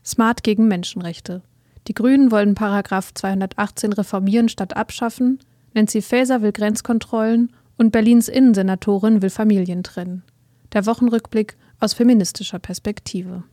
Smart gegen Menschenrechte. Die Grünen wollen § 218 reformieren statt abschaffen, Nancy Faeser will Grenzkontrollen und Berlins Innensenatorin will Familien trennen. Der Wochenrückblick aus feministischer Perspektive.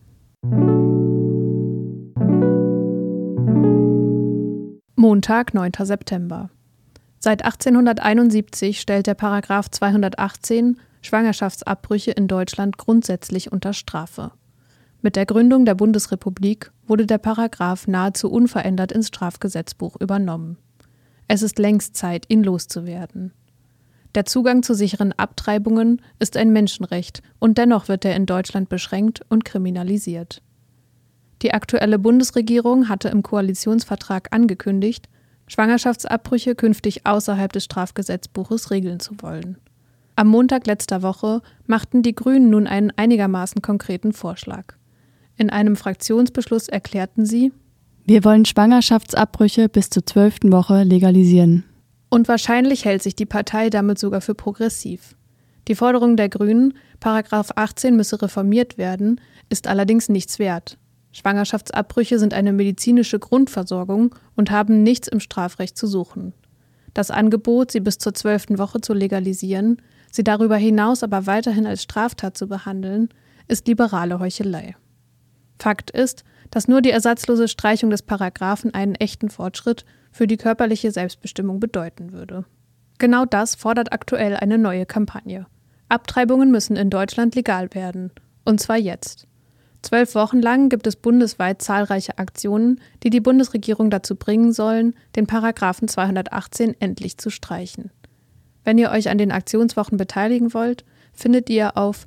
Montag, 9. September. Seit 1871 stellt der § 218 Schwangerschaftsabbrüche in Deutschland grundsätzlich unter Strafe. Mit der Gründung der Bundesrepublik wurde der Paragraph nahezu unverändert ins Strafgesetzbuch übernommen. Es ist längst Zeit, ihn loszuwerden. Der Zugang zu sicheren Abtreibungen ist ein Menschenrecht und dennoch wird er in Deutschland beschränkt und kriminalisiert. Die aktuelle Bundesregierung hatte im Koalitionsvertrag angekündigt, Schwangerschaftsabbrüche künftig außerhalb des Strafgesetzbuches regeln zu wollen. Am Montag letzter Woche machten die Grünen nun einen einigermaßen konkreten Vorschlag. In einem Fraktionsbeschluss erklärten sie: Wir wollen Schwangerschaftsabbrüche bis zur 12. Woche legalisieren. Und wahrscheinlich hält sich die Partei damit sogar für progressiv. Die Forderung der Grünen, § 18 müsse reformiert werden, ist allerdings nichts wert. Schwangerschaftsabbrüche sind eine medizinische Grundversorgung und haben nichts im Strafrecht zu suchen. Das Angebot, sie bis zur 12. Woche zu legalisieren, sie darüber hinaus aber weiterhin als Straftat zu behandeln, ist liberale Heuchelei. Fakt ist, dass nur die ersatzlose Streichung des Paragraphen einen echten Fortschritt für die körperliche Selbstbestimmung bedeuten würde. Genau das fordert aktuell eine neue Kampagne. Abtreibungen müssen in Deutschland legal werden. Und zwar jetzt. 12 Wochen lang gibt es bundesweit zahlreiche Aktionen, die die Bundesregierung dazu bringen sollen, den Paragraphen 218 endlich zu streichen. Wenn ihr euch an den Aktionswochen beteiligen wollt, findet ihr auf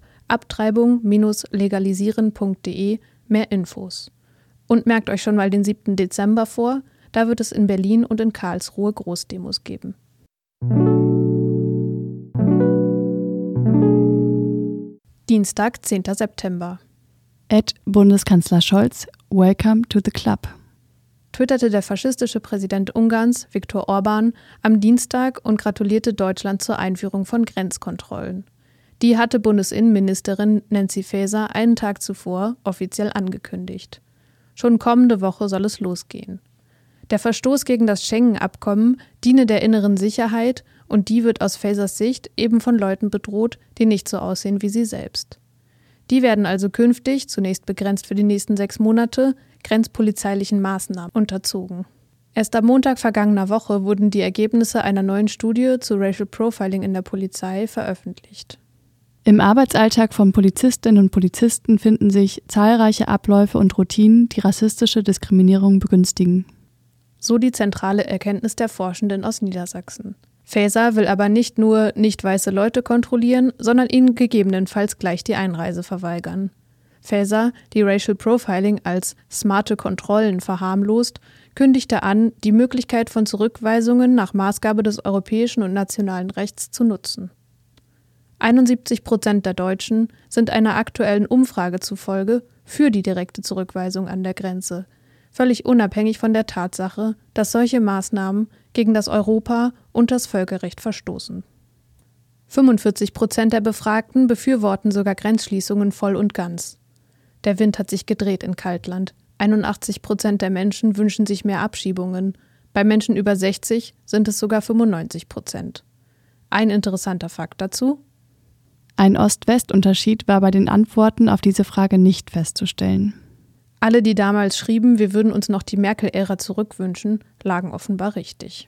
abtreibung-legalisieren.de mehr Infos. Und merkt euch schon mal den 7. Dezember vor, da wird es in Berlin und in Karlsruhe Großdemos geben. Dienstag, 10. September. @Bundeskanzler Scholz, welcome to the club. Twitterte der faschistische Präsident Ungarns, Viktor Orbán, am Dienstag und gratulierte Deutschland zur Einführung von Grenzkontrollen. Die hatte Bundesinnenministerin Nancy Faeser einen Tag zuvor offiziell angekündigt. Schon kommende Woche soll es losgehen. Der Verstoß gegen das Schengen-Abkommen diene der inneren Sicherheit und die wird aus Faesers Sicht eben von Leuten bedroht, die nicht so aussehen wie sie selbst. Die werden also künftig, zunächst begrenzt für die nächsten 6 Monate, grenzpolizeilichen Maßnahmen unterzogen. Erst am Montag vergangener Woche wurden die Ergebnisse einer neuen Studie zu Racial Profiling in der Polizei veröffentlicht. Im Arbeitsalltag von Polizistinnen und Polizisten finden sich zahlreiche Abläufe und Routinen, die rassistische Diskriminierung begünstigen. So die zentrale Erkenntnis der Forschenden aus Niedersachsen. Faeser will aber nicht nur nicht weiße Leute kontrollieren, sondern ihnen gegebenenfalls gleich die Einreise verweigern. Faeser, die Racial Profiling als smarte Kontrollen verharmlost, kündigte an, die Möglichkeit von Zurückweisungen nach Maßgabe des europäischen und nationalen Rechts zu nutzen. 71% der Deutschen sind einer aktuellen Umfrage zufolge für die direkte Zurückweisung an der Grenze, völlig unabhängig von der Tatsache, dass solche Maßnahmen gegen das Europa- und das Völkerrecht verstoßen. 45% der Befragten befürworten sogar Grenzschließungen voll und ganz. Der Wind hat sich gedreht in Kaltland. 81% der Menschen wünschen sich mehr Abschiebungen. Bei Menschen über 60 sind es sogar 95%. Ein interessanter Fakt dazu: Ein Ost-West-Unterschied war bei den Antworten auf diese Frage nicht festzustellen. Alle, die damals schrieben, wir würden uns noch die Merkel-Ära zurückwünschen, lagen offenbar richtig.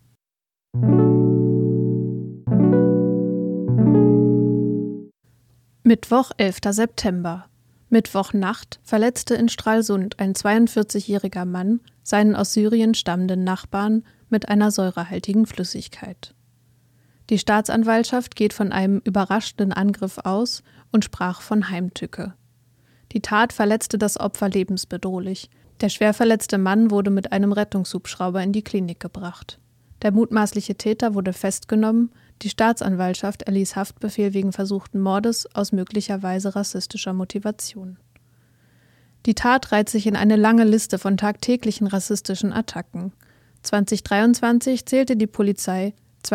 Mittwoch, 11. September. Mittwochnacht verletzte in Stralsund ein 42-jähriger Mann seinen aus Syrien stammenden Nachbarn mit einer säurehaltigen Flüssigkeit. Die Staatsanwaltschaft geht von einem überraschenden Angriff aus und sprach von Heimtücke. Die Tat verletzte das Opfer lebensbedrohlich. Der schwer verletzte Mann wurde mit einem Rettungshubschrauber in die Klinik gebracht. Der mutmaßliche Täter wurde festgenommen, die Staatsanwaltschaft erließ Haftbefehl wegen versuchten Mordes aus möglicherweise rassistischer Motivation. Die Tat reiht sich in eine lange Liste von tagtäglichen rassistischen Attacken. 2023 zählte die Polizei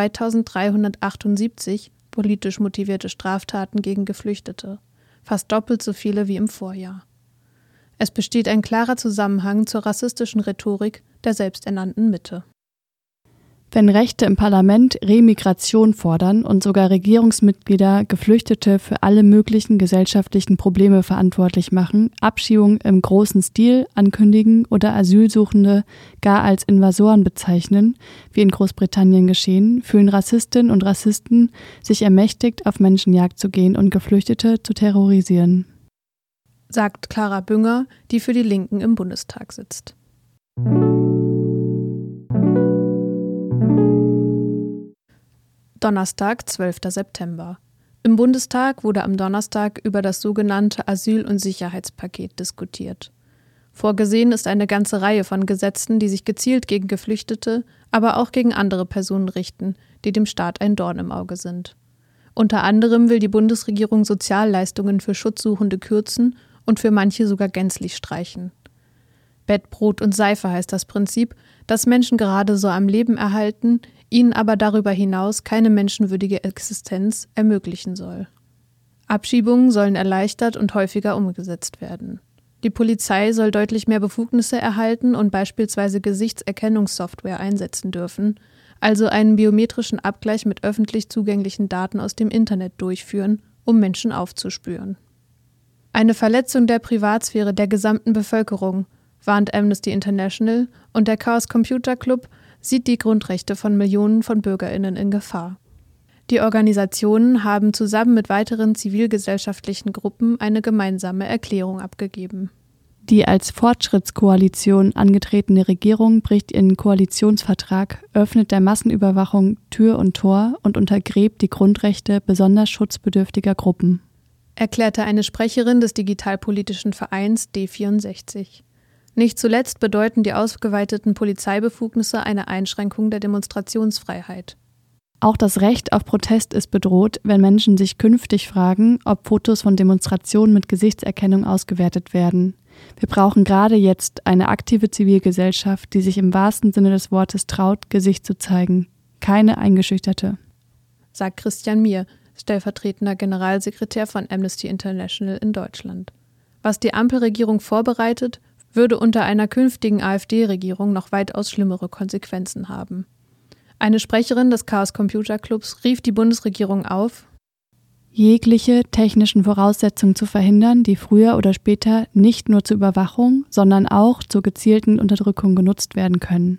2378 politisch motivierte Straftaten gegen Geflüchtete, fast doppelt so viele wie im Vorjahr. Es besteht ein klarer Zusammenhang zur rassistischen Rhetorik der selbsternannten Mitte. Wenn Rechte im Parlament Remigration fordern und sogar Regierungsmitglieder Geflüchtete für alle möglichen gesellschaftlichen Probleme verantwortlich machen, Abschiebungen im großen Stil ankündigen oder Asylsuchende gar als Invasoren bezeichnen, wie in Großbritannien geschehen, fühlen Rassistinnen und Rassisten sich ermächtigt, auf Menschenjagd zu gehen und Geflüchtete zu terrorisieren. Sagt Clara Bünger, die für die Linken im Bundestag sitzt. Donnerstag, 12. September. Im Bundestag wurde am Donnerstag über das sogenannte Asyl- und Sicherheitspaket diskutiert. Vorgesehen ist eine ganze Reihe von Gesetzen, die sich gezielt gegen Geflüchtete, aber auch gegen andere Personen richten, die dem Staat ein Dorn im Auge sind. Unter anderem will die Bundesregierung Sozialleistungen für Schutzsuchende kürzen und für manche sogar gänzlich streichen. Bett, Brot und Seife heißt das Prinzip, das Menschen gerade so am Leben erhalten, ihnen aber darüber hinaus keine menschenwürdige Existenz ermöglichen soll. Abschiebungen sollen erleichtert und häufiger umgesetzt werden. Die Polizei soll deutlich mehr Befugnisse erhalten und beispielsweise Gesichtserkennungssoftware einsetzen dürfen, also einen biometrischen Abgleich mit öffentlich zugänglichen Daten aus dem Internet durchführen, um Menschen aufzuspüren. Eine Verletzung der Privatsphäre der gesamten Bevölkerung, warnt Amnesty International, und der Chaos Computer Club sieht die Grundrechte von Millionen von BürgerInnen in Gefahr. Die Organisationen haben zusammen mit weiteren zivilgesellschaftlichen Gruppen eine gemeinsame Erklärung abgegeben. Die als Fortschrittskoalition angetretene Regierung bricht ihren Koalitionsvertrag, öffnet der Massenüberwachung Tür und Tor und untergräbt die Grundrechte besonders schutzbedürftiger Gruppen, erklärte eine Sprecherin des digitalpolitischen Vereins D64. Nicht zuletzt bedeuten die ausgeweiteten Polizeibefugnisse eine Einschränkung der Demonstrationsfreiheit. Auch das Recht auf Protest ist bedroht, wenn Menschen sich künftig fragen, ob Fotos von Demonstrationen mit Gesichtserkennung ausgewertet werden. Wir brauchen gerade jetzt eine aktive Zivilgesellschaft, die sich im wahrsten Sinne des Wortes traut, Gesicht zu zeigen. Keine eingeschüchterte, sagt Christian Mier, stellvertretender Generalsekretär von Amnesty International in Deutschland. Was die Ampelregierung vorbereitet, würde unter einer künftigen AfD-Regierung noch weitaus schlimmere Konsequenzen haben. Eine Sprecherin des Chaos Computer Clubs rief die Bundesregierung auf, jegliche technischen Voraussetzungen zu verhindern, die früher oder später nicht nur zur Überwachung, sondern auch zur gezielten Unterdrückung genutzt werden können.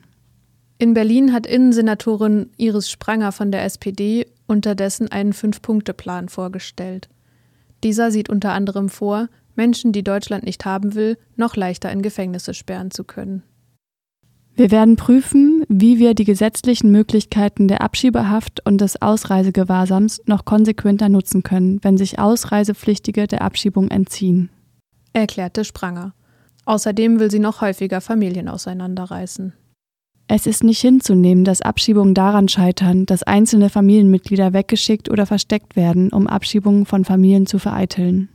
In Berlin hat Innensenatorin Iris Spranger von der SPD unterdessen einen 5-Punkte-Plan vorgestellt. Dieser sieht unter anderem vor, Menschen, die Deutschland nicht haben will, noch leichter in Gefängnisse sperren zu können. Wir werden prüfen, wie wir die gesetzlichen Möglichkeiten der Abschiebehaft und des Ausreisegewahrsams noch konsequenter nutzen können, wenn sich Ausreisepflichtige der Abschiebung entziehen, erklärte Spranger. Außerdem will sie noch häufiger Familien auseinanderreißen. Es ist nicht hinzunehmen, dass Abschiebungen daran scheitern, dass einzelne Familienmitglieder weggeschickt oder versteckt werden, um Abschiebungen von Familien zu vereiteln.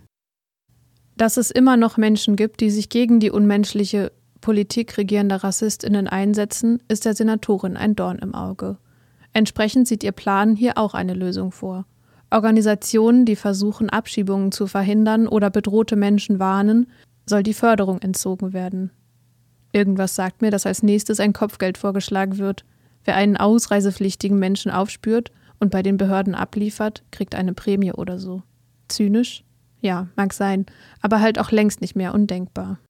Dass es immer noch Menschen gibt, die sich gegen die unmenschliche Politik regierender RassistInnen einsetzen, ist der Senatorin ein Dorn im Auge. Entsprechend sieht ihr Plan hier auch eine Lösung vor. Organisationen, die versuchen, Abschiebungen zu verhindern oder bedrohte Menschen warnen, soll die Förderung entzogen werden. Irgendwas sagt mir, dass als nächstes ein Kopfgeld vorgeschlagen wird. Wer einen ausreisepflichtigen Menschen aufspürt und bei den Behörden abliefert, kriegt eine Prämie oder so. Zynisch? Ja, mag sein, aber halt auch längst nicht mehr undenkbar.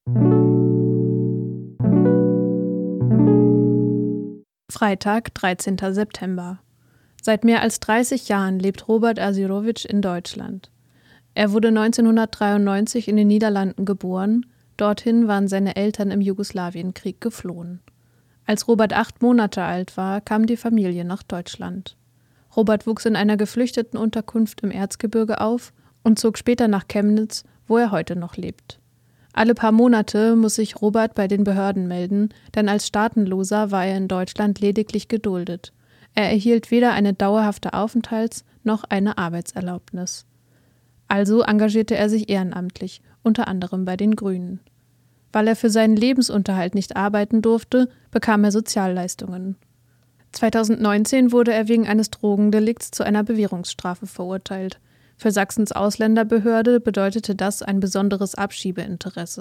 Freitag, 13. September. Seit mehr als 30 Jahren lebt Robert Asirovic in Deutschland. Er wurde 1993 in den Niederlanden geboren, dorthin waren seine Eltern im Jugoslawienkrieg geflohen. Als Robert 8 Monate alt war, kam die Familie nach Deutschland. Robert wuchs in einer Geflüchtetenunterkunft im Erzgebirge auf und zog später nach Chemnitz, wo er heute noch lebt. Alle paar Monate muss sich Robert bei den Behörden melden, denn als Staatenloser war er in Deutschland lediglich geduldet. Er erhielt weder eine dauerhafte Aufenthalts- noch eine Arbeitserlaubnis. Also engagierte er sich ehrenamtlich, unter anderem bei den Grünen. Weil er für seinen Lebensunterhalt nicht arbeiten durfte, bekam er Sozialleistungen. 2019 wurde er wegen eines Drogendelikts zu einer Bewährungsstrafe verurteilt. Für Sachsens Ausländerbehörde bedeutete das ein besonderes Abschiebeinteresse.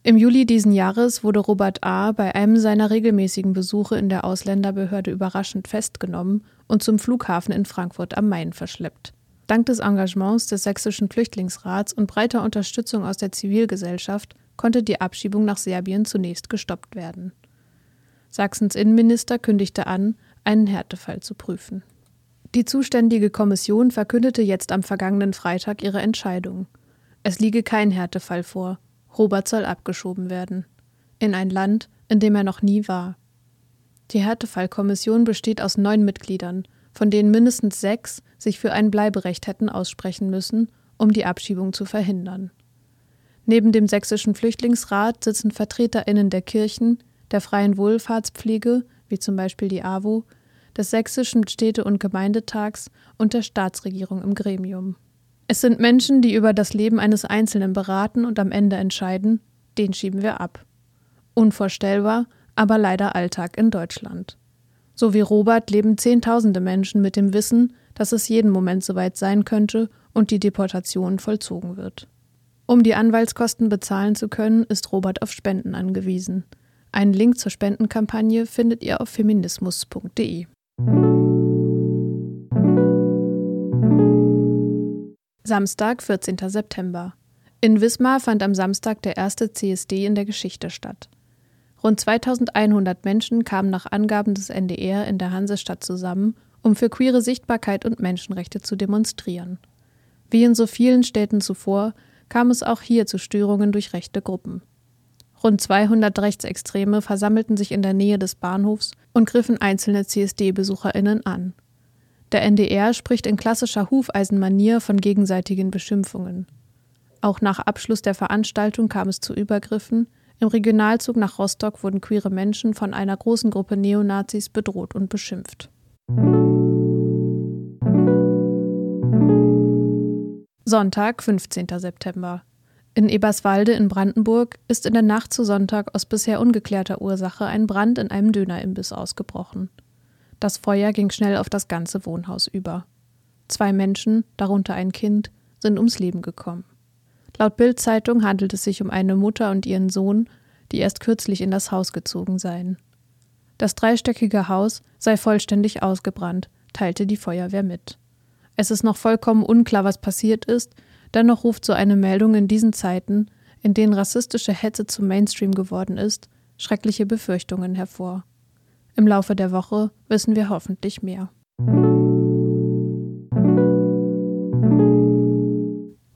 Im Juli diesen Jahres wurde Robert A. bei einem seiner regelmäßigen Besuche in der Ausländerbehörde überraschend festgenommen und zum Flughafen in Frankfurt am Main verschleppt. Dank des Engagements des Sächsischen Flüchtlingsrats und breiter Unterstützung aus der Zivilgesellschaft konnte die Abschiebung nach Serbien zunächst gestoppt werden. Sachsens Innenminister kündigte an, einen Härtefall zu prüfen. Die zuständige Kommission verkündete jetzt am vergangenen Freitag ihre Entscheidung. Es liege kein Härtefall vor. Robert soll abgeschoben werden. In ein Land, in dem er noch nie war. Die Härtefallkommission besteht aus 9 Mitgliedern, von denen mindestens 6 sich für ein Bleiberecht hätten aussprechen müssen, um die Abschiebung zu verhindern. Neben dem Sächsischen Flüchtlingsrat sitzen VertreterInnen der Kirchen, der freien Wohlfahrtspflege, wie zum Beispiel die AWO, des Sächsischen Städte- und Gemeindetags und der Staatsregierung im Gremium. Es sind Menschen, die über das Leben eines Einzelnen beraten und am Ende entscheiden, den schieben wir ab. Unvorstellbar, aber leider Alltag in Deutschland. So wie Robert leben Zehntausende Menschen mit dem Wissen, dass es jeden Moment soweit sein könnte und die Deportation vollzogen wird. Um die Anwaltskosten bezahlen zu können, ist Robert auf Spenden angewiesen. Einen Link zur Spendenkampagne findet ihr auf feminismus.de. Samstag, 14. September. In Wismar fand am Samstag der erste CSD in der Geschichte statt. Rund 2100 Menschen kamen nach Angaben des NDR in der Hansestadt zusammen, um für queere Sichtbarkeit und Menschenrechte zu demonstrieren. Wie in so vielen Städten zuvor, kam es auch hier zu Störungen durch rechte Gruppen. Rund 200 Rechtsextreme versammelten sich in der Nähe des Bahnhofs und griffen einzelne CSD-BesucherInnen an. Der NDR spricht in klassischer Hufeisenmanier von gegenseitigen Beschimpfungen. Auch nach Abschluss der Veranstaltung kam es zu Übergriffen. Im Regionalzug nach Rostock wurden queere Menschen von einer großen Gruppe Neonazis bedroht und beschimpft. Sonntag, 15. September. In Eberswalde in Brandenburg ist in der Nacht zu Sonntag aus bisher ungeklärter Ursache ein Brand in einem Dönerimbiss ausgebrochen. Das Feuer ging schnell auf das ganze Wohnhaus über. 2 Menschen, darunter ein Kind, sind ums Leben gekommen. Laut Bild-Zeitung handelt es sich um eine Mutter und ihren Sohn, die erst kürzlich in das Haus gezogen seien. Das 3-stöckige Haus sei vollständig ausgebrannt, teilte die Feuerwehr mit. Es ist noch vollkommen unklar, was passiert ist, dennoch ruft so eine Meldung in diesen Zeiten, in denen rassistische Hetze zum Mainstream geworden ist, schreckliche Befürchtungen hervor. Im Laufe der Woche wissen wir hoffentlich mehr.